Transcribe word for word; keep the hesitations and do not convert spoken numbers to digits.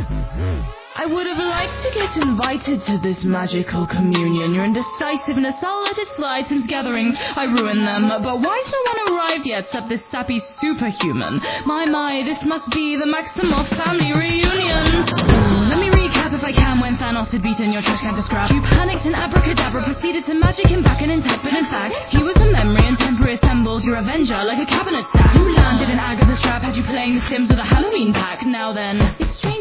I would have liked to get invited to this magical communion. Your indecisiveness, I'll let it slide since gatherings I ruin them. But why's no one arrived yet except this sappy superhuman? My, my, this must be the Maximoff family reunion. Let me recap if I can when Thanos had beaten your trash can to scrap. You panicked and abracadabra proceeded to magic him back and intact, but in fact, he was a memory and temporary assembled your Avenger like a cabinet stack. You landed in Agatha's trap had you playing The Sims with a Halloween pack. Now then, it's strange